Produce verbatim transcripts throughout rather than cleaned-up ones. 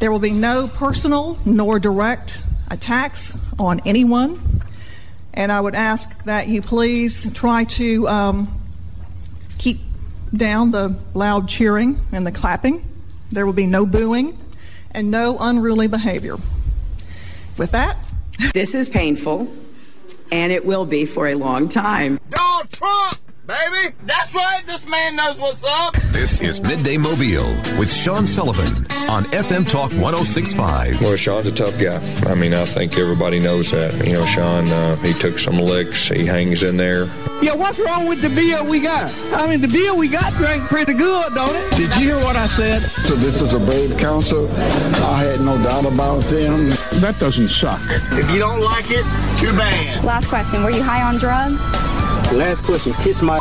There will be no personal nor direct attacks on anyone. And I would ask that you please try to um, keep down the loud cheering and the clapping. There will be no booing and no unruly behavior. With that, this is painful, and it will be for a long time. Donald Trump, baby! That's right, this man knows what's up! This is Midday Mobile with Sean Sullivan on F M Talk one oh six point five. Well, Sean's a tough guy. I mean, I think everybody knows that. You know, Sean, uh, he took some licks. He hangs in there. Yeah, what's wrong with the beer we got? I mean, the beer we got drank pretty good, don't it? Did you hear what I said? So this is a brave council. I had no doubt about them. That doesn't suck. If you don't like it, too bad. Last question, were you high on drugs? Last question, kiss my...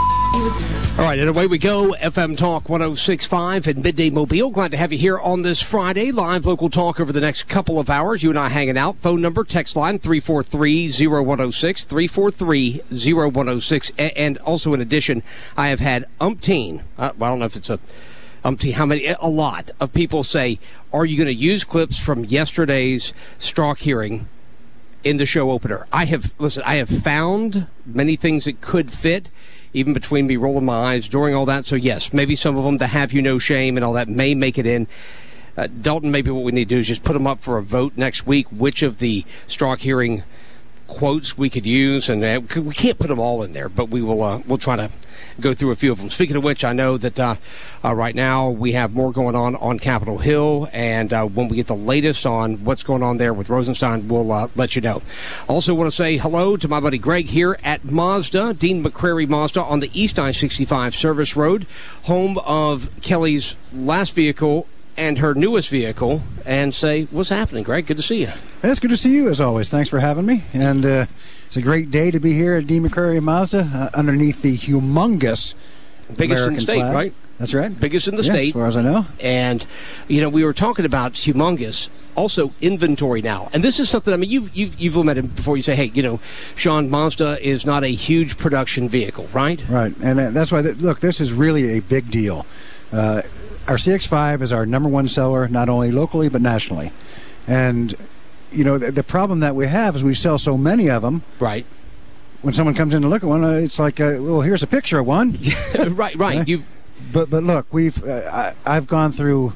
All right, and away we go. F M Talk one oh six point five and Midday Mobile. Glad to have you here on this Friday. Live local talk over the next couple of hours. You and I hanging out. Phone number, text line, three four three, oh one oh six, three four three, oh one oh six. And also, in addition, I have had umpteen, uh, well, I don't know if it's a umpteen, how many, a lot of people say, are you going to use clips from yesterday's Strzok hearing in the show opener? I have, listen, I have found many things that could fit, even between me rolling my eyes during all that. So, yes, maybe some of them, to have you no shame and all that, may make it in. Uh, Dalton, maybe what we need to do is just put them up for a vote next week, which of the Strzok hearing quotes we could use, and uh, we can't put them all in there, but we will uh, we'll try to go through a few of them. Speaking of which, I know that uh, uh, right now we have more going on on Capitol Hill, and uh, when we get the latest on what's going on there with Rosenstein, we'll uh, let you know. Also want to say hello to my buddy Greg here at Mazda, Dean McCrary Mazda on the East I sixty-five Service Road, home of Kelly's last vehicle and her newest vehicle, and say, what's happening, Greg? Good to see you. It's good to see you, as always. Thanks for having me. And uh, it's a great day to be here at Dean McCrary Mazda, uh, underneath the humongous biggest American in the state, flag. right? That's right. Biggest in the yes, state. As far as I know. And, you know, we were talking about humongous, also inventory now. And this is something, I mean, you've, you've, you've limited before you say, hey, you know, Sean, Mazda is not a huge production vehicle, right? Right. And uh, that's why, th- look, this is really a big deal. Uh, Our C X five is our number one seller, not only locally but nationally. And, you know, the, the problem that we have is we sell so many of them. Right. When someone comes in to look at one, uh, it's like, uh, well, here's a picture of one. right, right. Uh, You've... But, but look, we've uh, I, I've gone through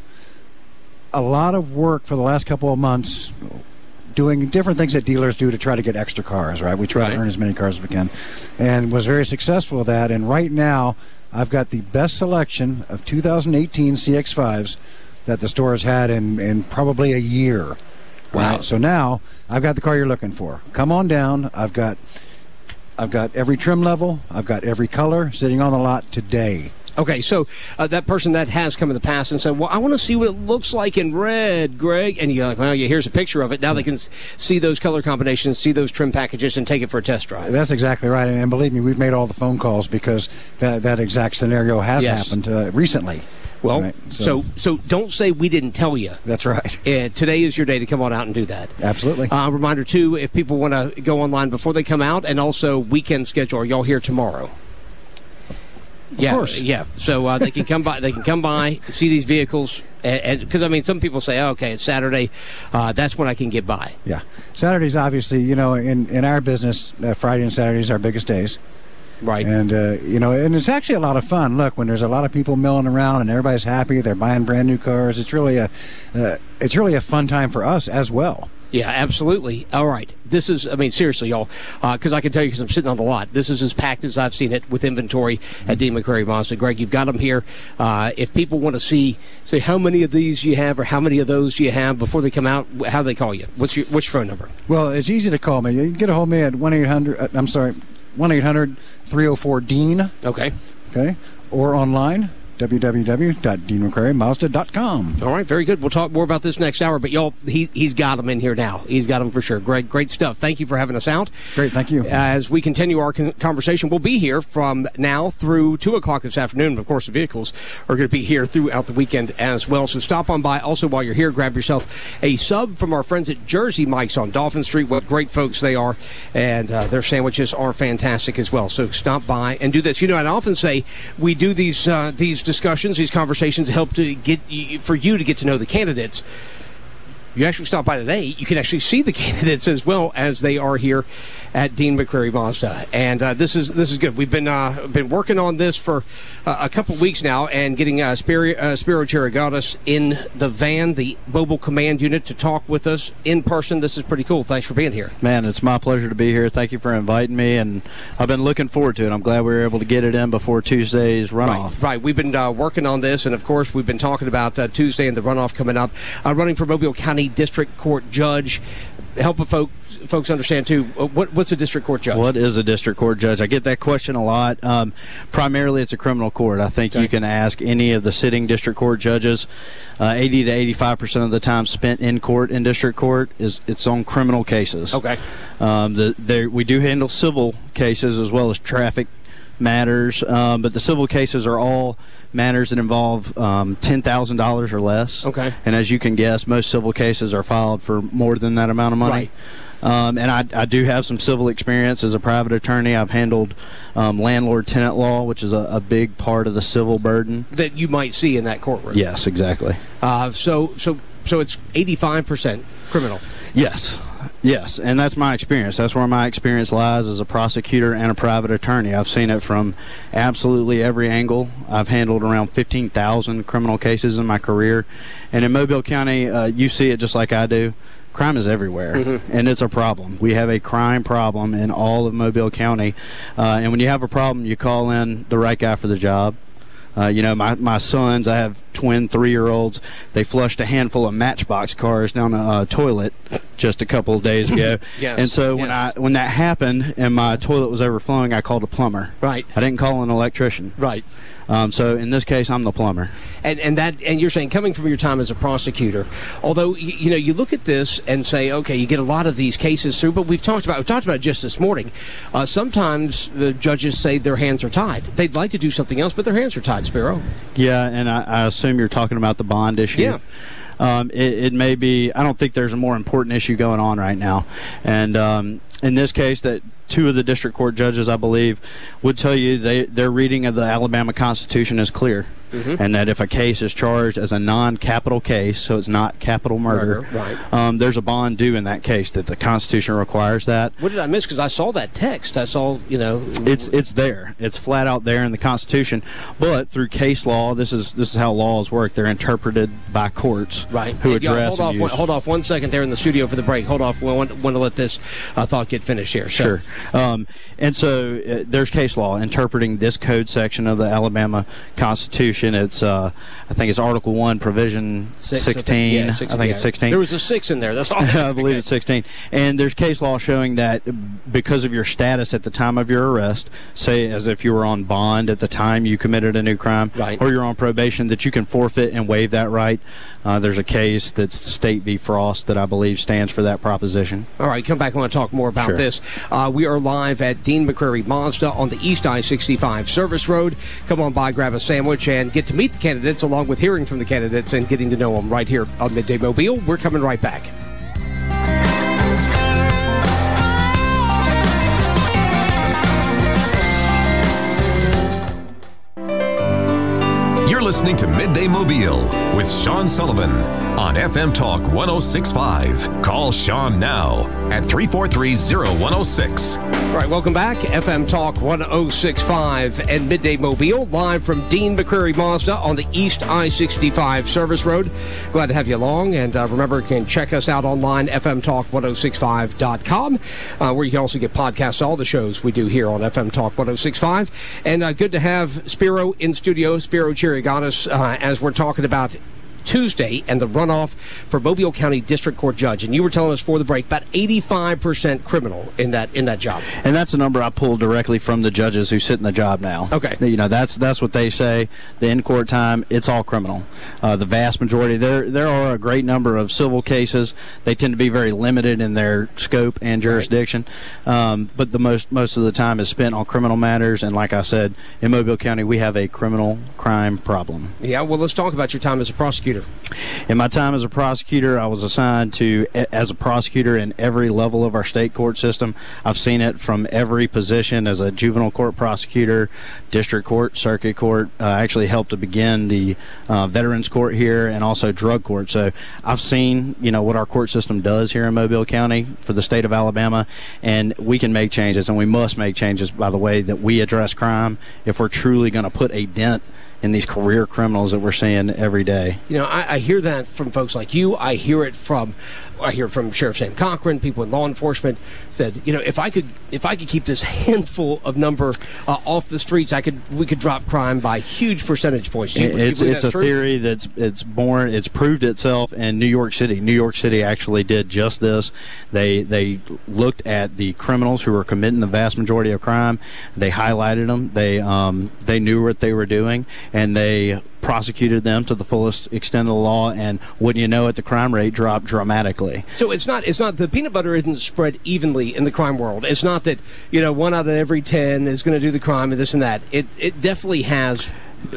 a lot of work for the last couple of months doing different things that dealers do to try to get extra cars, right? We try right. to earn as many cars as we can. And was very successful with that. And right now, I've got the best selection of two thousand eighteen C X fives that the store has had in, in probably a year. Wow. Right? So now I've got the car you're looking for. Come on down. I've got I've got every trim level. I've got every color sitting on the lot today. Okay, so uh, that person that has come in the past and said, well, I want to see what it looks like in red, Greg. And you're like, well, yeah, here's a picture of it. Now they can s- see those color combinations, see those trim packages, and take it for a test drive. That's exactly right. And believe me, we've made all the phone calls because that, that exact scenario has yes. happened uh, recently. Well, right, so. so so don't say we didn't tell you. That's right. Uh, today is your day to come on out and do that. Absolutely. Uh, reminder, too, if people want to go online before they come out, and also weekend schedule. Are y'all here tomorrow? Of yeah, course. Yeah, so uh, they can come by. They can come by, see these vehicles, and because I mean, some people say, oh, "Okay, it's Saturday. Uh, that's when I can get by." Yeah, Saturdays obviously, you know, in in our business, uh, Friday and Saturdays are our biggest days. Right. And uh, you know, and it's actually a lot of fun. Look, when there's a lot of people milling around and everybody's happy, they're buying brand new cars. It's really a, uh, it's really a fun time for us as well. Yeah, absolutely. All right. This is, I mean, seriously, y'all, because uh, I can tell you because I'm sitting on the lot. This is as packed as I've seen it with inventory at Dean McCrary Mazda. Greg, you've got them here. Uh, if people want to see, say, how many of these you have or how many of those do you have before they come out, how do they call you? What's your, what's your phone number? Well, it's easy to call me. You can get a hold of me at one eight hundred, uh, I'm sorry, one eight hundred three oh four D E A N. Okay. Okay. Or online. w w w dot dean mccrary mazda dot com. All right, very good. We'll talk more about this next hour, but y'all, he, he's got them in here now. He's got them for sure. Great, great stuff. Thank you for having us out. Great, thank you. As we continue our con- conversation, we'll be here from now through two o'clock this afternoon. And of course, the vehicles are going to be here throughout the weekend as well. So stop on by. Also, while you're here, grab yourself a sub from our friends at Jersey Mike's on Dolphin Street. What great folks they are, and uh, their sandwiches are fantastic as well. So stop by and do this. You know, I often say we do these uh, these discussions, these conversations, help to get for you to get to know the candidates. you actually stop by today, you can actually see the candidates as well as they are here at Dean McCreary Mazda. And uh, this is this is good. We've been uh, been working on this for uh, a couple weeks now, and getting uh, Spiro, uh, Spiro Chirigatis in the van, the mobile command unit, to talk with us in person. This is pretty cool. Thanks for being here. Man, it's my pleasure to be here. Thank you for inviting me, and I've been looking forward to it. I'm glad we were able to get it in before Tuesday's runoff. Right, right. We've been uh, working on this, and of course, we've been talking about uh, Tuesday and the runoff coming up. Uh, running for Mobile County District Court Judge. Help folks folks understand too. What what's a district court judge? What is a district court judge? I get that question a lot. Um, primarily, it's a criminal court. I think okay. you can ask any of the sitting district court judges. Uh, eighty to eighty-five percent of the time spent in court in district court is it's on criminal cases. Okay. Um, the there we do handle civil cases as well as traffic matters, um, but the civil cases are all matters that involve um, ten thousand dollars or less. Okay. And as you can guess, most civil cases are filed for more than that amount of money. Right. Um, and I, I do have some civil experience as a private attorney. I've handled um, landlord-tenant law, which is a, a big part of the civil burden that you might see in that courtroom. Yes, exactly. Uh, so, so, so it's eighty-five percent criminal. Yes. Yes, and that's my experience. That's where my experience lies as a prosecutor and a private attorney. I've seen it from absolutely every angle. I've handled around fifteen thousand criminal cases in my career. And in Mobile County, uh, you see it just like I do. Crime is everywhere, mm-hmm. and it's a problem. We have a crime problem in all of Mobile County. Uh, and when you have a problem, you call in the right guy for the job. Uh, you know, my, my sons, I have twin three-year-olds. They flushed a handful of Matchbox cars down a uh, toilet just a couple of days ago. Yes. And so when yes. I when that happened and my toilet was overflowing, I called a plumber. Right. I didn't call an electrician. Right. Um, so in this case, I'm the plumber. And and that and you're saying, coming from your time as a prosecutor, although you, you know you look at this and say, okay, you get a lot of these cases through, but we've talked about we talked about it just this morning. Uh, sometimes the judges say their hands are tied. They'd like to do something else, but their hands are tied. Spiro. Yeah, and I, I assume you're talking about the bond issue. Yeah. Um, it, it may be. I don't think there's a more important issue going on right now, and um, in this case, that two of the district court judges, I believe, would tell you they, their reading of the Alabama Constitution is clear, mm-hmm. and that if a case is charged as a non-capital case, so it's not capital murder, murder right. um, there's a bond due in that case, that the Constitution requires that. What did I miss? Because I saw that text. I saw, you know, it's it's there. It's flat out there in the Constitution. But through case law, this is this is how laws work. They're interpreted by courts, right? Who hey, address. Hold and off, use. hold off one second there in the studio for the break. Hold off. We want, want to let this uh, thought get finished here. So. Sure. Um, and so uh, there's case law interpreting this code section of the Alabama Constitution. It's uh, I think it's Article One, Provision six, sixteen. I think, yeah, six, I think yeah. it's sixteen. There was a six in there. That's all. I believe okay. it's sixteen. And there's case law showing that because of your status at the time of your arrest, say as if you were on bond at the time you committed a new crime, right. or you're on probation, that you can forfeit and waive that right. Uh, there's a case that's State v. Frost that I believe stands for that proposition. All right, come back. I want to talk more about sure. this. Uh, we are live at Dean McCreary Mazda on the East I sixty-five Service Road. Come on by, grab a sandwich, and get to meet the candidates along with hearing from the candidates and getting to know them right here on Midday Mobile. We're coming right back. You're listening to Midday Mobile with Sean Sullivan on F M Talk one oh six point five. Call Sean now at three four three, oh one oh six. All right, welcome back. F M Talk one oh six point five and Midday Mobile, live from Dean McCreary Mazda on the East I sixty-five Service Road. Glad to have you along. And uh, remember, you can check us out online, f m talk one oh six five dot com, uh, where you can also get podcasts of all the shows we do here on F M Talk one oh six point five. And uh, good to have Spiro in studio, Spiro Chirigatis, uh, as we're talking about Tuesday and the runoff for Mobile County District Court Judge. And you were telling us for the break about eighty-five percent criminal in that in that job. And that's a number I pulled directly from the judges who sit in the job now. Okay. You know, that's that's what they say. The in-court time, it's all criminal. Uh, the vast majority. There there are a great number of civil cases. They tend to be very limited in their scope and jurisdiction. Right. Um, but the most most of the time is spent on criminal matters. And like I said, in Mobile County, we have a criminal crime problem. Yeah, well, let's talk about your time as a prosecutor. prosecutor? In my time as a prosecutor, I was assigned to, as a prosecutor in every level of our state court system. I've seen it from every position as a juvenile court prosecutor, district court, circuit court. I uh, actually helped to begin the uh, veterans court here and also drug court. So I've seen, you know, what our court system does here in Mobile County for the state of Alabama, and we can make changes, and we must make changes by the way that we address crime if we're truly going to put a dent in these career criminals that we're seeing every day. You know, I, I hear that from folks like you. I hear it from, I hear from Sheriff Sam Cochran. People in law enforcement said, you know, if I could, if I could keep this handful of number uh, off the streets, I could, we could drop crime by huge percentage points. Do you, it's do you it's a true? theory that's it's born, it's proved itself in New York City. New York City actually did just this. They they looked at the criminals who were committing the vast majority of crime. They highlighted them. They um they knew what they were doing, and they prosecuted them to the fullest extent of the law, and wouldn't you know it, the crime rate dropped dramatically. So it's not it's not the peanut butter isn't spread evenly in the crime world. It's not that, you know, one out of every ten is going to do the crime and this and that. It it definitely has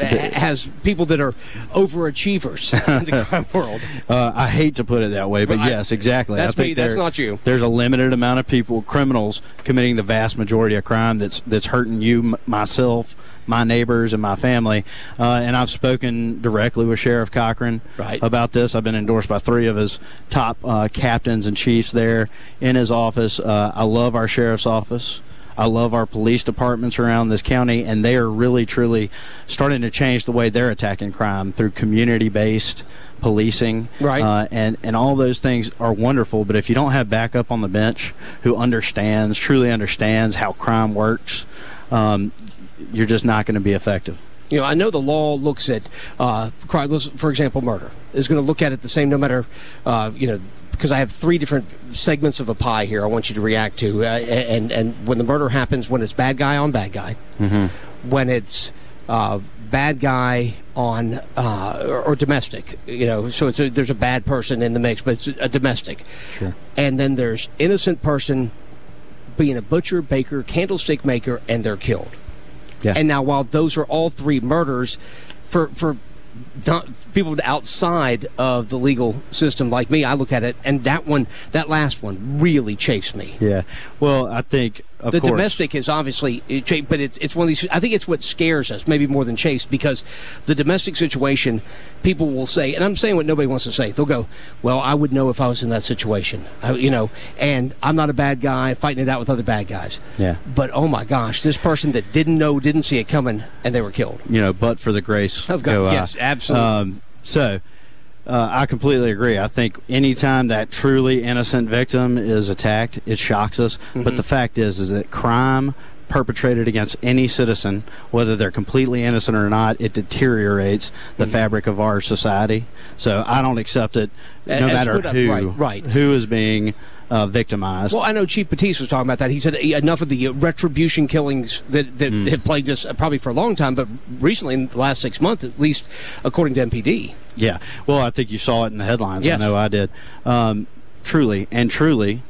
has people that are overachievers in the crime world. Uh, I hate to put it that way, but well, yes, exactly. That's I think me. That's there, not you. There's a limited amount of people, criminals, committing the vast majority of crime that's that's hurting you, m- myself, my neighbors, and my family. Uh, and I've spoken directly with Sheriff Cochran right. about this. I've been endorsed by three of his top uh, captains and chiefs there in his office. Uh, I love our sheriff's office. I love our police departments around this county, and they are really, truly starting to change the way they're attacking crime through community-based policing. Right. Uh, and, and all those things are wonderful, but if you don't have backup on the bench who understands, truly understands how crime works, um, you're just not going to be effective. You know, I know the law looks at, uh, crime, for example, murder is going to look at it the same no matter, uh, you know, because I have three different segments of a pie here I want you to react to. Uh, and, and when the murder happens, when it's bad guy on bad guy, mm-hmm. when it's uh, bad guy on, uh, or, or domestic, you know, so it's a, there's a bad person in the mix, but it's a domestic. Sure. And then there's innocent person being a butcher, baker, candlestick maker, and they're killed. Yeah. And now while those are all three murders, for, for not people outside of the legal system like me, I look at it, and that one, that last one, really chafes me. Yeah. Well, I think, of the course, domestic is obviously, but it's it's one of these. I think it's what scares us, maybe more than chase, because the domestic situation, people will say, and I'm saying what nobody wants to say. They'll go, "Well, I would know if I was in that situation, I, you know, and I'm not a bad guy fighting it out with other bad guys." Yeah. But oh my gosh, this person that didn't know, didn't see it coming, and they were killed. You know, but for the grace of God, go, yes, uh, absolutely. Um, so. Uh, I completely agree. I think anytime that truly innocent victim is attacked, it shocks us. Mm-hmm. But the fact is, is that crime perpetrated against any citizen, whether they're completely innocent or not, it deteriorates the mm-hmm. fabric of our society. So I don't accept it, no As matter who, right, right. who is being uh, victimized. Well, I know Chief Batiste was talking about that. He said enough of the retribution killings that, that mm. have plagued us probably for a long time, but recently in the last six months, at least according to M P D. Yeah. Well, I think you saw it in the headlines. Yes. I know I did. Um, truly, and truly,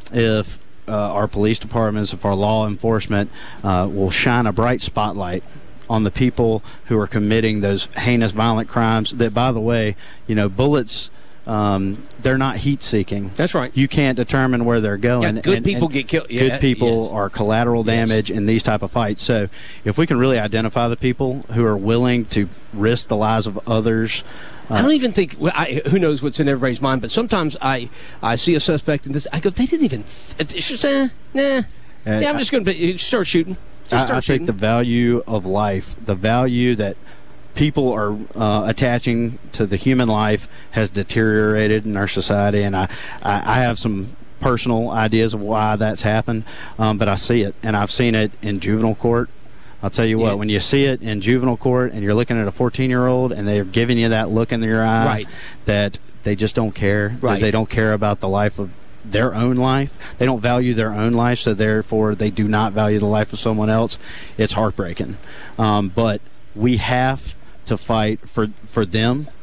if uh, our police departments, if our law enforcement uh, will shine a bright spotlight on the people who are committing those heinous, violent crimes that, by the way, you know, bullets, um, they're not heat-seeking. That's right. You can't determine where they're going. Yeah, good and, people and get killed. Yeah, good people yes. are collateral damage yes. in these type of fights. So if we can really identify the people who are willing to risk the lives of others, I don't even think, well, I, who knows what's in everybody's mind, but sometimes I, I see a suspect in this, I go, they didn't even, th- it's just, uh, nah, uh, yeah, I'm just going to start shooting. Just I, start I shooting. think the value of life, the value that people are uh, attaching to the human life has deteriorated in our society, and I, I, I have some personal ideas of why that's happened, um, but I see it, and I've seen it in juvenile court. I'll tell you what, yeah. when you see it in juvenile court and you're looking at a fourteen-year-old and they're giving you that look in your eye right. that they just don't care, right. that they don't care about the life of their own life. They don't value their own life, so therefore they do not value the life of someone else. It's heartbreaking. Um, but we have to fight for, for them. Yeah.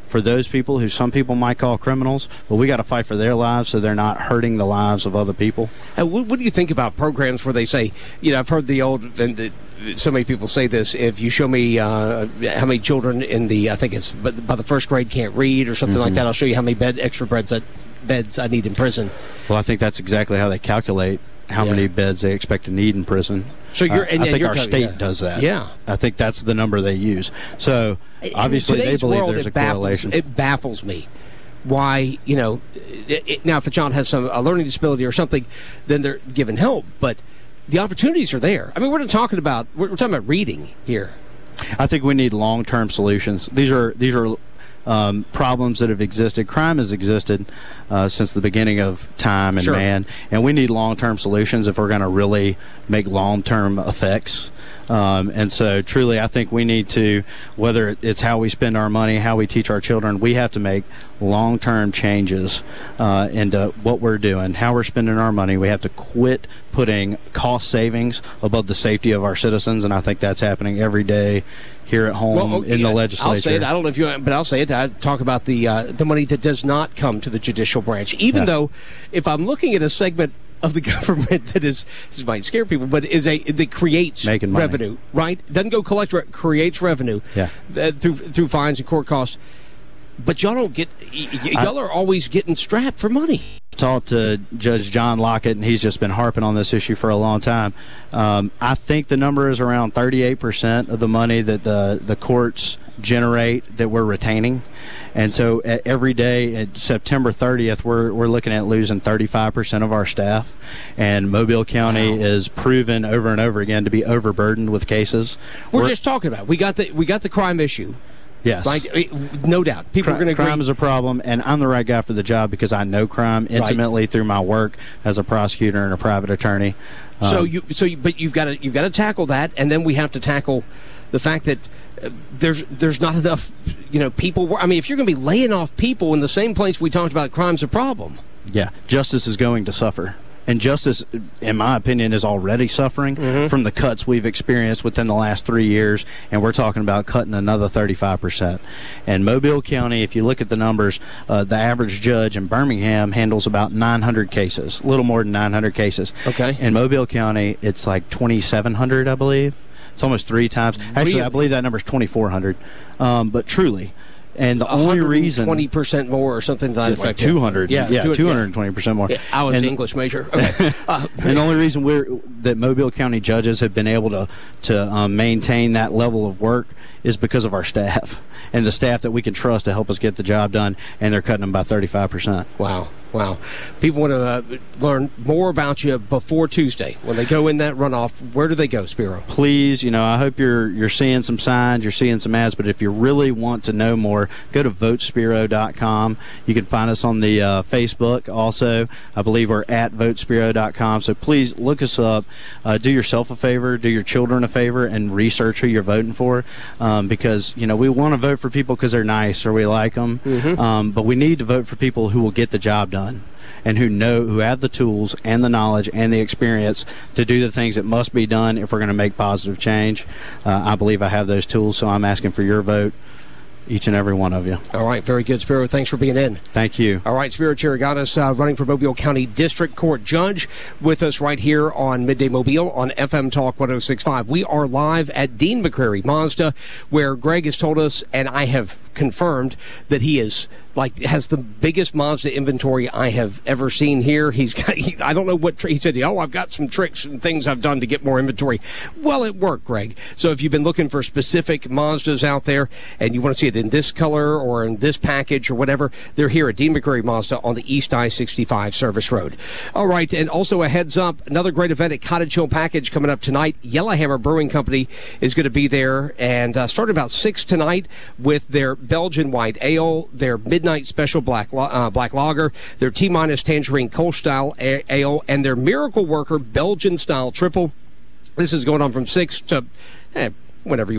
for those people who some people might call criminals, but we got to fight for their lives so they're not hurting the lives of other people. Uh, what, what do you think about programs where they say, you know, I've heard the old, and the, so many people say this, if you show me uh, how many children in the, I think it's by the first grade can't read or something mm-hmm. like that, I'll show you how many bed, extra beds, that, beds I need in prison. Well, I think that's exactly how they calculate how yeah. many beds they expect to need in prison. So you're, uh, and, I think you're our talking, state yeah. does that. Yeah. I think that's the number they use. So obviously they believe world, there's a baffles, correlation. It baffles me why, you know, it, it, now if a child has some a learning disability or something, then they're given help. But the opportunities are there. I mean, we're not talking about, we're, we're talking about reading here. I think we need long-term solutions. These are these are um, problems that have existed. Crime has existed uh, since the beginning of time and sure. man, and we need long-term solutions if we're going to really make long-term effects. Um, and so, truly, I think we need to, whether it's how we spend our money, how we teach our children, we have to make long-term changes uh, into what we're doing, how we're spending our money. We have to quit putting cost savings above the safety of our citizens, and I think that's happening every day here at home well, okay, in the legislature. I'll say it. I don't know if you, but I'll say it. I talk about the uh, the money that does not come to the judicial branch, even yeah. though, if I'm looking at a segment of the government that is, this might scare people, but is a that creates Making money. revenue, right? Doesn't go collect, re- creates revenue yeah. uh, through through fines and court costs. But y'all don't get, y- y- y'all I, are always getting strapped for money. Talked to Judge John Lockett, and he's just been harping on this issue for a long time. Um, I think the number is around thirty-eight percent of the money that the, the courts generate that we're retaining. And so uh, every day at September thirtieth, we're we're looking at losing thirty-five percent of our staff. And Mobile County wow. is proven over and over again to be overburdened with cases. We're, we're just talking about it. We got the we got the crime issue. Yes. Right? No doubt. People Cri- are going to agree. Crime is a problem, and I'm the right guy for the job because I know crime intimately right. through my work as a prosecutor and a private attorney. Um, so you, so you, but you've got to you've got to tackle that, and then we have to tackle the fact that uh, there's there's not enough, you know, people. I mean, if you're going to be laying off people in the same place we talked about, crime's a problem. Yeah, justice is going to suffer. And justice, in my opinion, is already suffering mm-hmm. from the cuts we've experienced within the last three years, and we're talking about cutting another thirty-five percent. And Mobile County, if you look at the numbers, uh, the average judge in Birmingham handles about nine hundred cases, a little more than nine hundred cases. Okay. In Mobile County, it's like twenty-seven hundred, I believe. It's almost three times. Actually, really? I believe that number is twenty-four hundred. Um, but truly, and the only reason twenty percent more or something to that like effect. two hundred, yeah, yeah, two hundred twenty percent more. Yeah, I was and, an English major. Okay. Uh, and the only reason we're that Mobile County judges have been able to to um, maintain that level of work is because of our staff and the staff that we can trust to help us get the job done, and they're cutting them by thirty-five percent. Wow. Wow. People want to uh, learn more about you before Tuesday. When they go in that runoff, where do they go, Spiro? Please, you know, I hope you're you're seeing some signs, you're seeing some ads, but if you really want to know more, go to vote spiro dot com. You can find us on the uh, Facebook also. I believe we're at vote spiro dot com. So please look us up. Uh, do yourself a favor, do your children a favor, and research who you're voting for um, because, you know, we want to vote for people because they're nice or we like them, mm-hmm. um, but we need to vote for people who will get the job done. And who know, who have the tools and the knowledge and the experience to do the things that must be done if we're going to make positive change. Uh, I believe I have those tools, so I'm asking for your vote, each and every one of you. All right, very good, Spiro. Thanks for being in. Thank you. All right, Spiro Chiriganis, uh, running for Mobile County District Court Judge, with us right here on Midday Mobile on F M Talk one oh six point five. We are live at Dean McCreary Mazda, where Greg has told us, and I have confirmed, that he is like has the biggest Mazda inventory I have ever seen here. He's got, he, I don't know what, tri- he said, oh, I've got some tricks and things I've done to get more inventory. Well, it worked, Greg. So if you've been looking for specific Mazdas out there and you want to see it in this color or in this package or whatever, they're here at Dean McCreary Mazda on the East I sixty-five Service Road. All right, and also a heads up, another great event at Cottage Hill Package coming up tonight. Yellowhammer Brewing Company is going to be there, and uh, start about six tonight with their Belgian White Ale, their Midnight Special Black uh, Black Lager, their T-minus Tangerine Kolsch Style Ale, and their Miracle Worker Belgian Style Triple. This is going on from six to eh, whenever you want to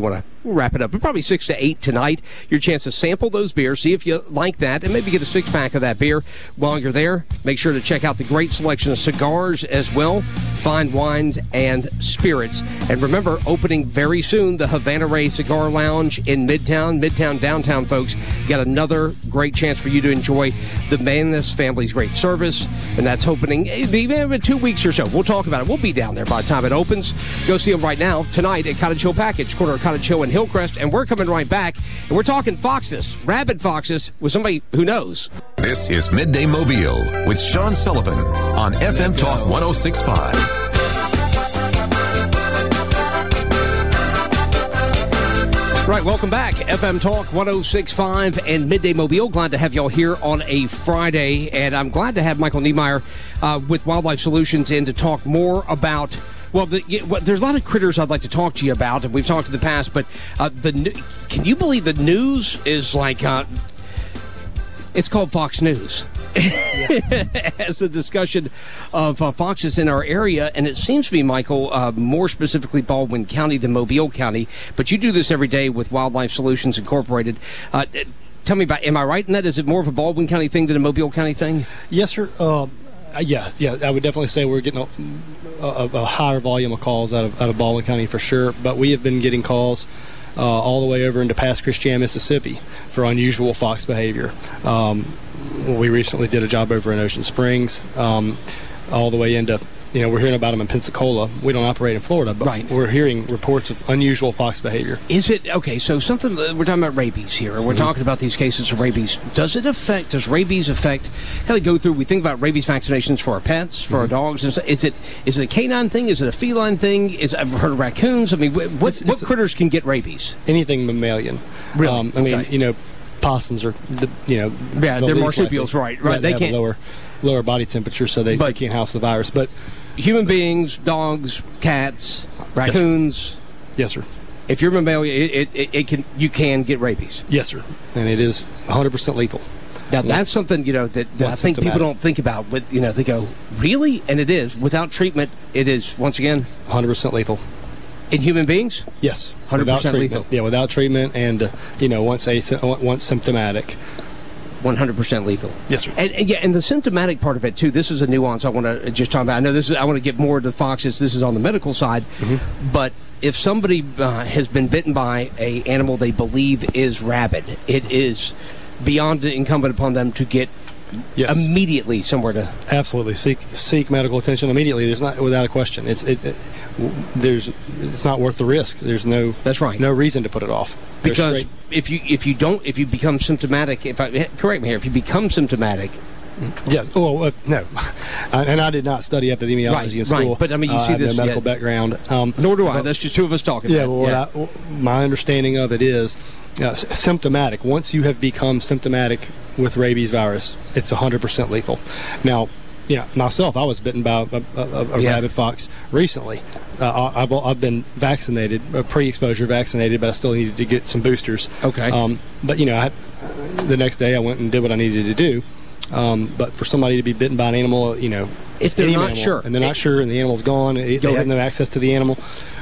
we'll wrap it up. But probably six to eight tonight. Your chance to sample those beers, see if you like that, and maybe get a six-pack of that beer while you're there. Make sure to check out the great selection of cigars as well, fine wines, and spirits. And remember, opening very soon, the Havana Ray Cigar Lounge in Midtown, Midtown downtown, folks. Got another great chance for you to enjoy the Manis family's great service, and that's opening in two weeks or so. We'll talk about it. We'll be down there by the time it opens. Go see them right now, tonight at Cottage Hill Package, corner of Cottage Hill and Hillcrest, and we're coming right back, and we're talking foxes, rabid foxes, with somebody who knows. This is Midday Mobile with Sean Sullivan on F M Talk one oh six point five. Right, welcome back. F M Talk one oh six point five and Midday Mobile. Glad to have y'all here on a Friday, and I'm glad to have Michael Niemeyer uh, with Wildlife Solutions in to talk more about. Well, the, well, there's a lot of critters I'd like to talk to you about, and we've talked in the past. But uh, the can you believe the news is like uh, it's called Fox News. As a discussion of uh, foxes in our area, and it seems to be, Michael, uh, more specifically Baldwin County than Mobile County, but you do this every day with Wildlife Solutions Incorporated. Uh, tell me about, am I right in that? Is it more of a Baldwin County thing than a Mobile County thing? Yes, sir. Uh, yeah, yeah, I would definitely say we're getting a, a, a higher volume of calls out of, out of Baldwin County for sure, but we have been getting calls uh, all the way over into past Christiana, Mississippi for unusual fox behavior. Um, We recently did a job over in Ocean Springs, um, all the way into, you know, we're hearing about them in Pensacola. We don't operate in Florida, but right. We're hearing reports of unusual fox behavior. Is it, okay, so something, we're talking about rabies here, and we're mm-hmm. talking about these cases of rabies. Does it affect, does rabies affect, kind of go through, we think about rabies vaccinations for our pets, for mm-hmm. our dogs. Is it, is it a canine thing? Is it a feline thing? Is I've heard of raccoons. I mean, what, it's, what it's critters can get rabies? Anything mammalian. Really? Um, I mean, okay. you know, possums are, the, you know, yeah, they're marsupials, right? Right, they, they can't lower, lower body temperature, so they, they can't house the virus. But human beings, dogs, cats, raccoons. Yes, sir. If you're mammalian, it, it, it can you can get rabies. Yes, sir, and it is one hundred percent lethal. Now that's something you know that, that I think people don't think about. With you know, they go really, and it is without treatment. It is once again one hundred percent lethal. In human beings? Yes. one hundred percent lethal. Yeah, without treatment and, uh, you know, once a, once symptomatic. one hundred percent lethal. Yes, sir. And, and, yeah, and the symptomatic part of it, too, this is a nuance I want to just talk about. I know this is, I want to get more to the foxes. This is on the medical side. Mm-hmm. But if somebody uh, has been bitten by a animal they believe is rabid, it is beyond incumbent upon them to get Yes. immediately somewhere to absolutely seek seek medical attention immediately. There's not without a question. It's it, it there's it's not worth the risk. There's no that's right. No reason to put it off. Because if you if you don't if you become symptomatic, if I correct me here, if you become symptomatic. Yes. Oh uh, no, and I did not study epidemiology right, in school. Right. But I mean, you uh, see I have this no medical yet. background. Um, Nor do I. But, That's just two of us talking. Yeah. About Well, yeah. What I, my understanding of it is uh, symptomatic. Once you have become symptomatic with rabies virus, it's one hundred percent lethal. Now, yeah, myself, I was bitten by a, a, a yeah. rabid fox recently. Uh, I've, I've been vaccinated, uh, pre-exposure vaccinated, but I still needed to get some boosters. Okay. Um, but, you know, I, the next day I went and did what I needed to do. Um, but for somebody to be bitten by an animal, you know, if they're not animal, sure, and they're not sure, and the animal's gone, they have no access to the animal,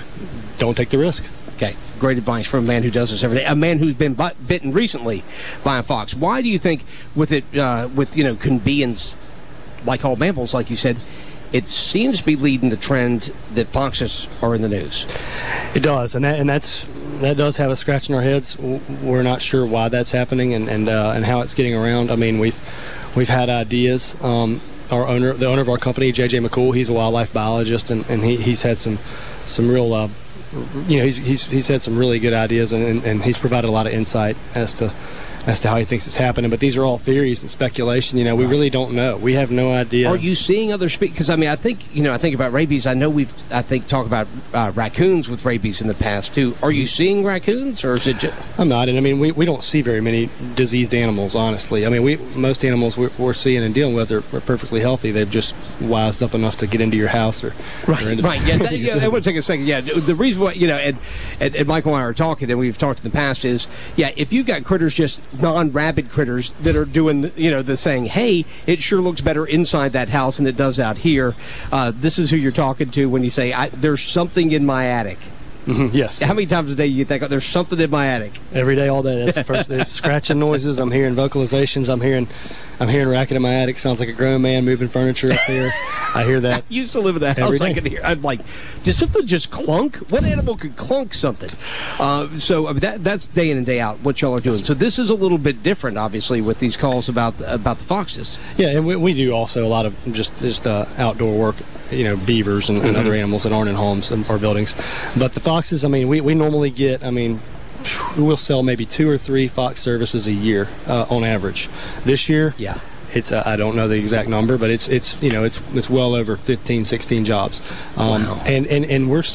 don't take the risk. Okay, great advice from a man who does this every day. A man who's been bit, bitten recently by a fox. Why do you think, with it, uh, with you know, can be in, like all mammals, like you said, it seems to be leading the trend that foxes are in the news? It does, and that, and that's that does have us scratching our heads. We're not sure why that's happening and and uh, and how it's getting around. I mean, we've we've had ideas. Um, our owner, the owner of our company, J J McCool, he's a wildlife biologist, and, and he, he's had some some real. Uh, You know, he's, he's he's had some really good ideas, and, and, and he's provided a lot of insight as to as to how he thinks it's happening. But these are all theories and speculation. You know, we really don't know. We have no idea. Are you seeing other species? Because I mean, I think you know, I think about rabies. I know we've I think talked about uh, raccoons with rabies in the past too. Are you seeing raccoons, or is it just? I'm not, and I mean, we, we don't see very many diseased animals. Honestly, I mean, we most animals we're, we're seeing and dealing with are, are perfectly healthy. They've just wised up enough to get into your house or right, or into right. Yeah, that, yeah. I want to take a second. Yeah, the reason why you know, and, and and Michael and I are talking, and we've talked in the past is yeah, if you've got critters just non-rabid critters that are doing, you know, the saying, hey, it sure looks better inside that house than it does out here. Uh, this is who you're talking to when you say, I, there's something in my attic. Mm-hmm. Yes. How many times a day do you think, oh, there's something in my attic? Every day, all day. That's the first. It's scratching noises. I'm hearing vocalizations. I'm hearing, I'm hearing racket in my attic. Sounds like a grown man moving furniture up there. I hear that. I used to live in that house. I could hear. I'm like, did something just clunk? What animal could clunk something? Uh, so I mean, that that's day in and day out what y'all are doing. So this is a little bit different, obviously, with these calls about about the foxes. Yeah, and we, we do also a lot of just just uh, outdoor work. You know, beavers and, and mm-hmm. other animals that aren't in homes or buildings. But the foxes, I mean, we, we normally get, I mean, we'll sell maybe two or three fox services a year uh, on average. This year, yeah, it's uh, I don't know the exact number, but it's it's you know it's it's well over fifteen, sixteen jobs. Um, wow. And and and we're.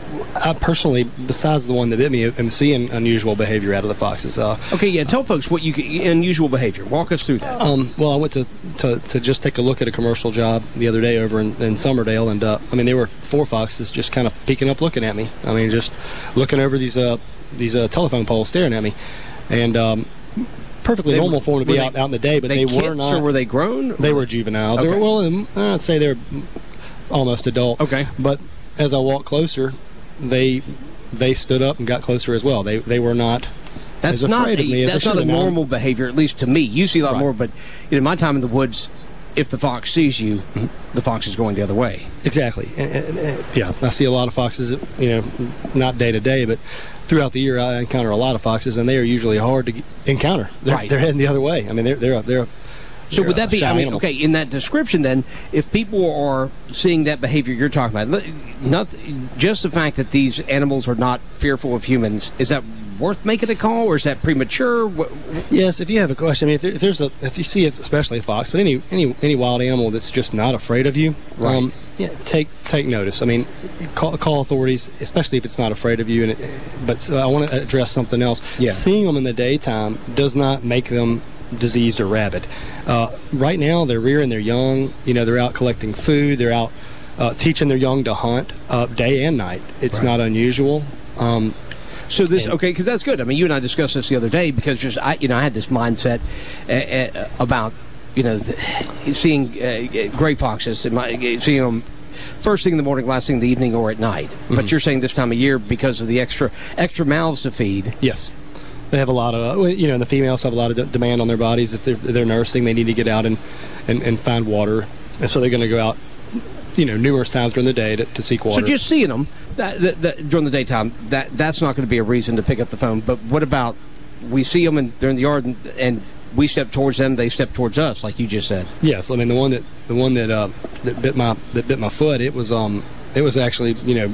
I personally, besides the one that bit me, am seeing unusual behavior out of the foxes. Uh, okay, yeah, tell folks what you unusual behavior. Walk us through that. Um, well, I went to, to, to just take a look at a commercial job the other day over in, in Summerdale, and uh, I mean, there were four foxes just kind of peeking up, looking at me. I mean, just looking over these uh, these uh, telephone poles, staring at me, and um, perfectly they normal were, for them to be they, out, out in the day, but they, they were not. Or were they grown? They were juveniles. Okay. They were, well, I'd say they were almost adult. Okay, but as I walked closer, they they stood up and got closer as well. They they were not that's as not afraid a, of me as that's they not a should have normal been. behavior, at least to me. You see a lot Right. more, but you know, my time in the woods, if the fox sees you, mm-hmm. the fox is going the other way. Exactly. And, and, and, yeah, I see a lot of foxes. You know, not day to day, but throughout the year, I encounter a lot of foxes, and they are usually hard to get, encounter. They're, right. they're heading the other way. I mean, they're they're they're. So would that be, I mean, animal. okay, in that description then, if people are seeing that behavior you're talking about, not, just the fact that these animals are not fearful of humans, is that worth making a call, or is that premature? Yes, if you have a question, I mean, if, there, if there's a, if you see, it, especially a fox, but any any any wild animal that's just not afraid of you, right. um, yeah, take take notice. I mean, call, call authorities, especially if it's not afraid of you. And it, but so I want to address something else. Yeah. Seeing them in the daytime does not make them diseased or rabid. Uh, right now, they're rearing their young. You know, they're out collecting food. They're out uh, teaching their young to hunt uh, day and night. It's right. not unusual. Um, so this, and, okay, because that's good. I mean, you and I discussed this the other day because just I, you know, I had this mindset uh, uh, about you know the, seeing uh, gray foxes, and my, seeing them first thing in the morning, last thing in the evening, or at night. Mm-hmm. But you're saying this time of year because of the extra extra mouths to feed. Yes. They have a lot of, you know, the females have a lot of de- demand on their bodies. If they're, they're nursing, they need to get out and, and, and find water. And so they're going to go out, you know, numerous times during the day to, to seek water. So just seeing them that, that, that, during the daytime, that that's not going to be a reason to pick up the phone. But what about we see them and they're in the yard and, and we step towards them, they step towards us, like you just said? Yes, I mean the one that the one that uh, that bit my that bit my foot. It was um it was actually you know.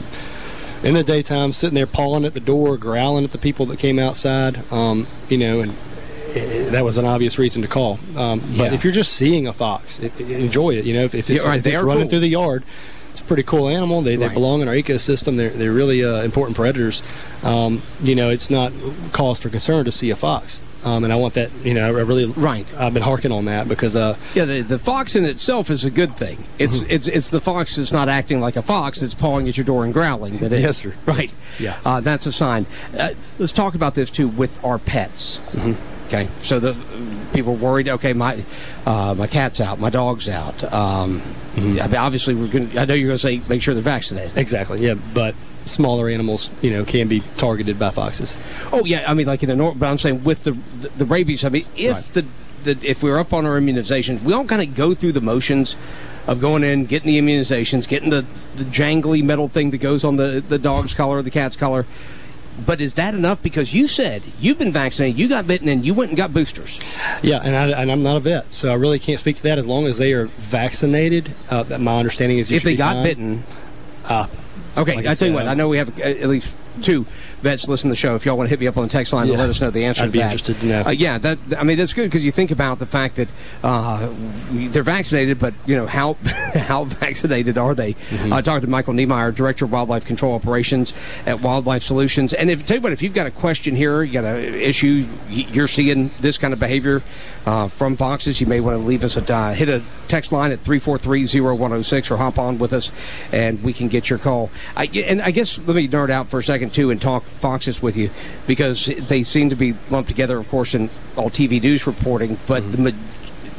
in the daytime, sitting there pawing at the door, growling at the people that came outside, um, you know, and it, that was an obvious reason to call. Um, but Yeah. if you're just seeing a fox, if, enjoy it. You know, if, if it's, Yeah, right, if it's they are running cool. through the yard, it's a pretty cool animal. They, they Right. belong in our ecosystem. They're, they're really uh, important predators. Um, you know, it's not cause for concern to see a fox. Um, and I want that, you know, I really, Right. I've been harking on that because, uh, Yeah, the, the fox in itself is a good thing. It's Mm-hmm. it's it's the fox that's not acting like a fox. It's pawing at your door and growling. That is. Yes, sir. Right. Yes. Uh, that's a sign. Uh, let's talk about this too with our pets. Mm-hmm. Okay. So the people are worried. Okay, my uh, my cat's out. My dog's out. Um, Mm-hmm. I mean, obviously, we're going. I know you're going to say make sure they're vaccinated. exactly, yeah, but smaller animals, you know, can be targeted by foxes. Oh yeah, I mean like in the north. But I'm saying with the the, the rabies. I mean, if Right. the, the if we're up on our immunizations, we all kind of go through the motions of going in, getting the immunizations, getting the, the jangly metal thing that goes on the, the dog's collar or the cat's collar. But is that enough? Because you said you've been vaccinated, you got bitten, and you went and got boosters. Yeah, and, I, and I'm not a vet, so I really can't speak to that. As long as they are vaccinated, uh, my understanding is you If should they be got fine. bitten. Uh, Okay, Like I I tell you said, what, um, I know we have uh, at least two vets listen to the show. If y'all want to hit me up on the text line Yeah. to let us know the answer I'd to be that. interested to know. Uh, yeah, that I mean that's good because you think about the fact that uh, we- they're vaccinated, but you know how how vaccinated are they? Mm-hmm. I talked to Michael Niemeyer, Director of Wildlife Control Operations at Wildlife Solutions, and if tell you what, if you've got a question here, you got an issue, y- you're seeing this kind of behavior uh, from foxes, you may want to leave us a uh, hit a text line at three four three, zero one zero six or hop on with us, and we can get your call. I, and I guess let me nerd out for a second too and talk foxes with you because they seem to be lumped together, of course, in all T V news reporting. But Mm-hmm. the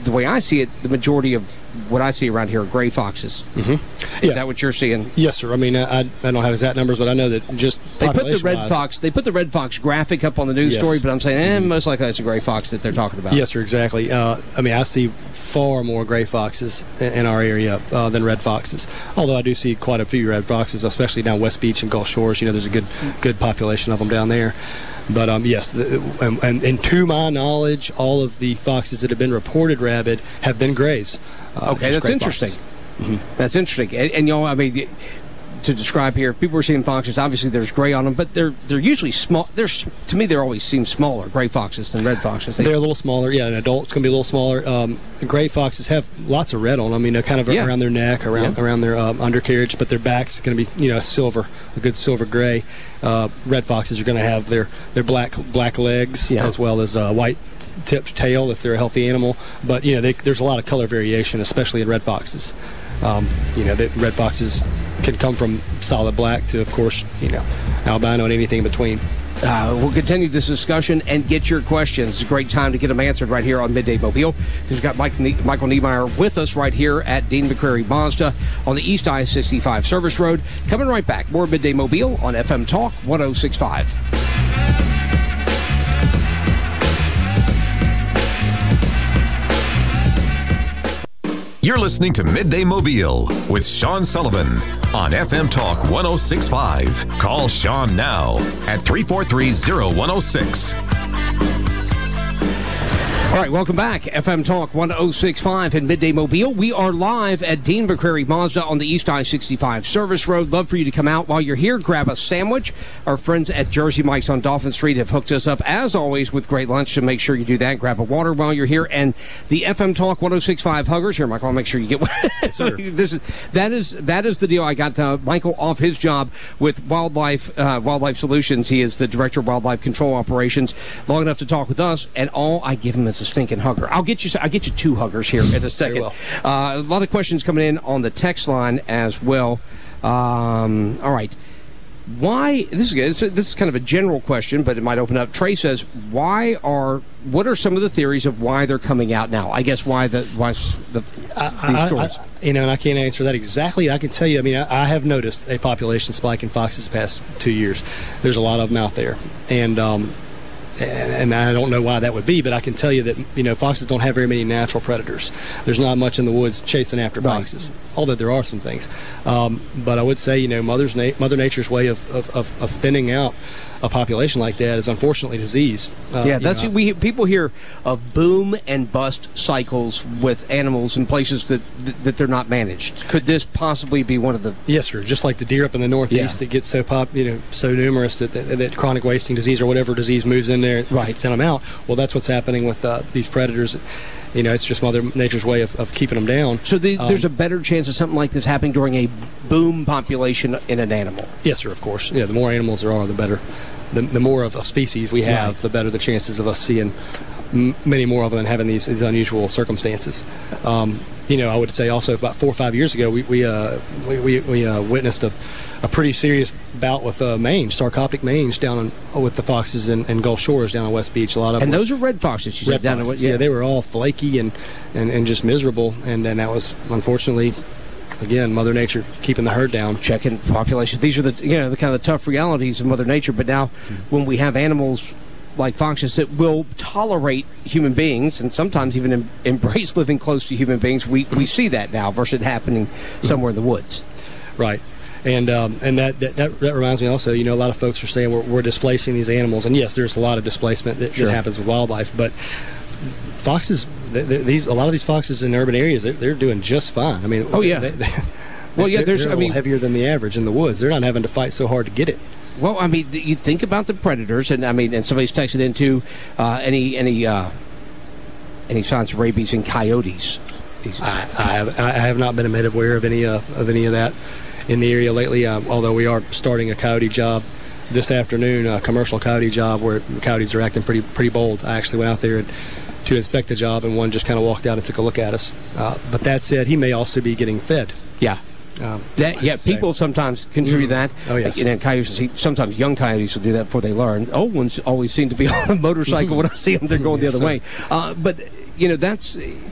the way I see it, the majority of what I see around here are gray foxes. Mm-hmm. Is Yeah. that what you're seeing? Yes, sir. I mean, I, I don't have exact numbers, but I know that just They put the red population-wise- fox. They put the red fox graphic up on the news Yes. story, but I'm saying, eh, most likely it's a gray fox that they're talking about. Yes, sir, exactly. Uh, I mean, I see far more gray foxes in, in our area uh, than red foxes. Although I do see quite a few red foxes, especially down West Beach and Gulf Shores. You know, there's a good good population of them down there. But um, yes, the, and, and, and to my knowledge, all of the foxes that have been reported rabid have been grays. Uh, Okay, just that's gray interesting. foxes. That's interesting. And, and you know, I mean, to describe here, if people are seeing foxes, obviously there's gray on them, but they're they're usually small. They're to me, they always seem smaller, gray foxes than red foxes. They, They're a little smaller. Yeah, an adult's going to be a little smaller. Um, the gray foxes have lots of red on them, you know, kind of Yeah. around their neck, around Yeah. around their um, undercarriage, but their back's going to be, you know, silver, a good silver gray. Uh, red foxes are going to have their, their black black legs Yeah. as well as a white tipped tail if they're a healthy animal. But, you know, they, there's a lot of color variation, especially in red foxes. Um, you know, the red foxes can come from solid black to, of course, you know, albino and anything in between. Uh, we'll continue this discussion and get your questions. It's a great time to get them answered right here on Midday Mobile, because we've got Mike ne- Michael Niemeyer with us right here at Dean McCreary Mazda on the East I sixty-five Service Road. Coming right back, more Midday Mobile on F M Talk one oh six point five. You're listening to Midday Mobile with Sean Sullivan on F M Talk one oh six point five. Call Sean now at three four three, oh one oh six. All right, welcome back. F M Talk one oh six point five in Midday Mobile. We are live at Dean McCreary Mazda on the East I sixty-five Service Road. Love for you to come out while you're here. Grab a sandwich. Our friends at Jersey Mike's on Dolphin Street have hooked us up, as always, with great lunch, so make sure you do that. Grab a water while you're here. And the F M Talk one oh six point five huggers. Here, Michael, I'll make sure you get one. this is, that, is, that is the deal. I got uh, Michael off his job with Wildlife uh, Wildlife Solutions. He is the Director of Wildlife Control Operations, long enough to talk with us, and all I give him is a stinking hugger. I'll get you I'll get you two huggers here in a second. well. Uh, a lot of questions coming in on the text line as well. Um, all right. Why, this is good. This, this is kind of a general question, but it might open up. Trey says, why are, what are some of the theories of why they're coming out now? I guess why the, why the, I, these I, stories. I, you know, and I can't answer that exactly. I can tell you, I mean, I, I have noticed a population spike in foxes the past two years. There's a lot of them out there. And, um, and, and I don't know why that would be, but I can tell you that, you know, foxes don't have very many natural predators. There's not much in the woods chasing after Right. foxes, although there are some things. Um, but I would say, you know, Mother's na- Mother Nature's way of, of, of, of thinning out a population like that is unfortunately disease. Uh, yeah, you that's know, we people hear of boom and bust cycles with animals in places that that they're not managed. Could this possibly be one of the? Yes, sir. Just like the deer up in the northeast Yeah. that get so pop, you know, so numerous that, that that chronic wasting disease or whatever disease moves in there Right. to thin them out. Well, that's what's happening with uh, these predators. You know, it's just Mother Nature's way of, of keeping them down. So the, Um, there's a better chance of something like this happening during a boom population in an animal. Yes, sir. Of course. Yeah. The more animals there are, the better. The, the more of a species we have, Right. the better the chances of us seeing m- many more of them and having these, these unusual circumstances. Um, you know, I would say also about four or five years ago, we we uh, we, we, we uh, witnessed a, a pretty serious bout with uh, mange, sarcoptic mange, down in, with the foxes in, in Gulf Shores down on West Beach. A lot of And them those are red foxes. You red said down in foxes. what- Yeah, they were all flaky and, and, and just miserable. And then that was unfortunately, again, Mother Nature keeping the herd down. checking population. These are the you know the kind of the tough realities of Mother Nature. But now, when we have animals like foxes that will tolerate human beings and sometimes even em- embrace living close to human beings, we, we see that now versus it happening somewhere in the woods. Right. And um, and that, that that that reminds me also, you know, a lot of folks are saying we're, we're displacing these animals. And yes, there's a lot of displacement that, Sure. that happens with wildlife. But foxes, th- th- these a lot of these foxes in urban areas, they're, they're doing just fine. I mean, Oh, yeah. they, they, Well, yeah, they're, there's- they're I a little mean- heavier than the average in the woods. They're not having to fight so hard to get it. Well, I mean, you think about the predators, and I mean, and somebody's texted into uh, any any uh, any signs of rabies in coyotes. These- I, I have I have not been made aware of any uh, of any of that in the area lately. Um, although we are starting a coyote job this afternoon, a commercial coyote job where coyotes are acting pretty pretty bold. I actually went out there and, to inspect the job, and one just kind of walked out and took a look at us. Uh, but that said, he may also be getting fed. Yeah. Um, That, yeah, people sometimes contribute Mm. that. Oh, yes. You know, coyotes, sometimes young coyotes will do that before they learn. Old ones always seem to be on a motorcycle. When I see them, they're going Yes, the other sir. way. Uh, but, you know, that's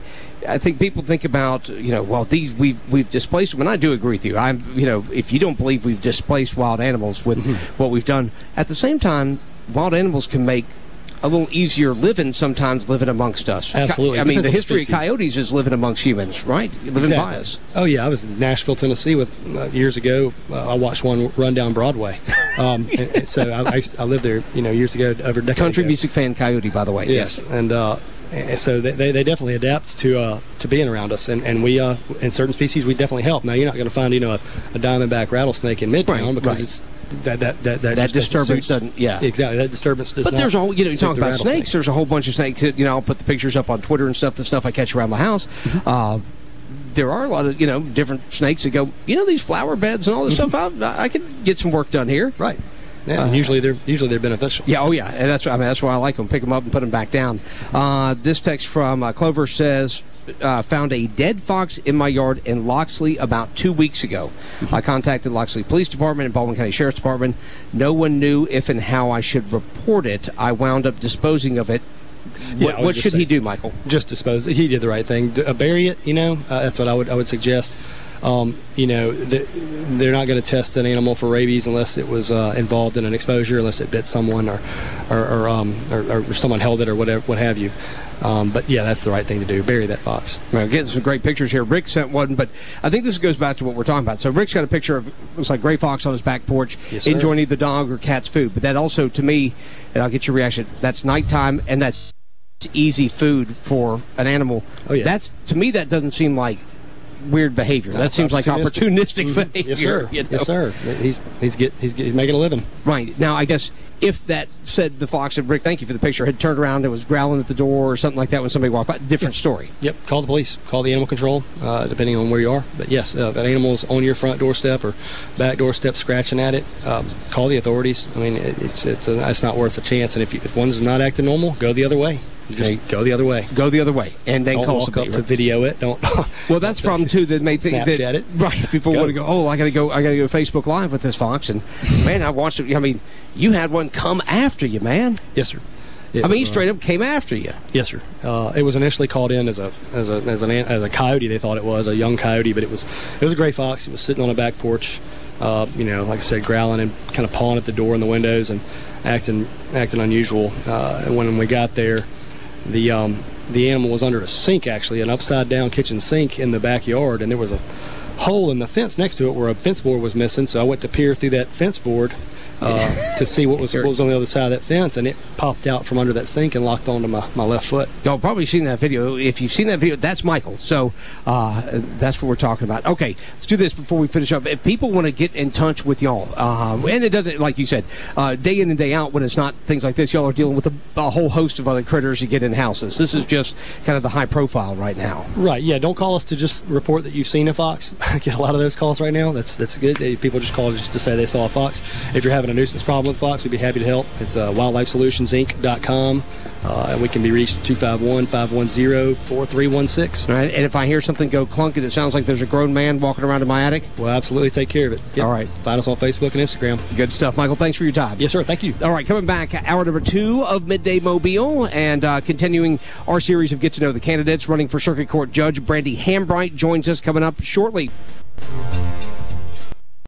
I think people think about, you know, well, these we've we've displaced them, and I do agree with you. I'm, you know, if you don't believe we've displaced wild animals with mm-hmm. what we've done, at the same time, wild animals can make a little easier living sometimes living amongst us. Absolutely. I mean, the history of coyotes is living amongst humans, right? Living exactly. by us. Oh, yeah. I was in Nashville, Tennessee with uh, years ago. Uh, I watched one run down Broadway. Um, and, and so I, I, I lived there, you know, years ago, over a decade Country ago. music fan coyote, by the way. Yes. yes. And uh, and so they, they definitely adapt to uh, to being around us, and and we uh, in certain species we definitely help. Now you're not going to find you know a, a diamondback rattlesnake in Midtown right, because right. it's that that that that, that disturbance doesn't, doesn't yeah exactly that disturbance does but not there's a whole you know you talk the about snakes. There's a whole bunch of snakes that, you know I'll put the pictures up on Twitter and stuff, the stuff I catch around the house. Mm-hmm. Uh, there are a lot of you know different snakes that go you know these flower beds and all this mm-hmm. stuff. I, I could get some work done here. Right. Yeah, uh, usually they're usually they're beneficial. Yeah, oh yeah, and that's I mean that's why I like them. Pick them up and put them back down. Uh, this text from uh, Clover says, uh, "Found a dead fox in my yard in Loxley about two weeks ago. I contacted Loxley Police Department and Baldwin County Sheriff's Department. No one knew if and how I should report it. I wound up disposing of it." Yeah, what what should say, he do, Michael? Just dispose. He did the right thing. Uh, bury it. You know, uh, that's what I would I would suggest. Um, you know, the, they're not going to test an animal for rabies unless it was uh, involved in an exposure, unless it bit someone or or, or, um, or, or someone held it or whatever, what have you. Um, but yeah, that's the right thing to do. Bury that fox. Well, getting some great pictures here. Rick sent one, but I think this goes back to what we're talking about. So Rick's got a picture of looks like gray fox on his back porch, yes, enjoying either dog or cat's food. But that also, to me, and I'll get your reaction. That's nighttime, and that's easy food for an animal. Oh yeah. That's to me that doesn't seem like weird behavior. That seems like opportunistic mm-hmm. behavior. Yes, sir. You know? Yes, sir. He's he's get he's, he's making a living. Right now, I guess if that said the fox and Rick, thank you for the picture, had turned around and was growling at the door or something like that when somebody walked by, different yeah. story. Yep. Call the police. Call the animal control, uh, depending on where you are. But yes, uh, if an animal's on your front doorstep or back doorstep scratching at it, um, call the authorities. I mean, it, it's it's a, it's not worth a chance. And if you, if one's not acting normal, go the other way. Just okay. go the other way. Go the other way, and then don't call walk somebody, up right? to video it. Don't. Well, that's the problem too. That may think that it. Right. People want to go. Oh, I got to go. I got to go Facebook Live with this fox, and man, I watched it. I mean, you had one come after you, man. Yes, sir. It, I mean, he straight up came after you. Yes, sir. Uh, it was initially called in as a as a as an as a coyote. They thought it was a young coyote, but it was it was a gray fox. It was sitting on a back porch, uh, you know, like I said, growling and kind of pawing at the door and the windows and acting acting unusual. Uh, and when we got there, the um, the animal was under a sink, actually, an upside down kitchen sink in the backyard, and there was a hole in the fence next to it where a fence board was missing. So I went to peer through that fence board uh, to see what was, what was on the other side of that fence, and it popped out from under that sink and locked onto my, my left foot. Y'all probably seen that video. If you've seen that video, that's Michael. So uh, that's what we're talking about. Okay, let's do this before we finish up. If people want to get in touch with y'all, um, and it doesn't, like you said, uh, day in and day out, when it's not things like this, y'all are dealing with a, a whole host of other critters you get in houses. This is just kind of the high profile right now. Right, yeah. Don't call us to just report that you've seen a fox. I get a lot of those calls right now. That's that's good. People just call just to say they saw a fox. If you're having a nuisance problem with fox, we'd be happy to help. It's uh, wildlife solutions inc dot com, uh, and we can be reached at two five one, five one zero, four three one six. All right, and if I hear something go clunk and it sounds like there's a grown man walking around in my attic, we'll absolutely take care of it. Yep. All right. Find us on Facebook and Instagram. Good stuff, Michael. Thanks for your time. Yes, sir. Thank you. All right, coming back, hour number two of Midday Mobile, and uh, continuing our series of Get to Know the Candidates. Running for Circuit Court Judge Brandy Hambright joins us coming up shortly.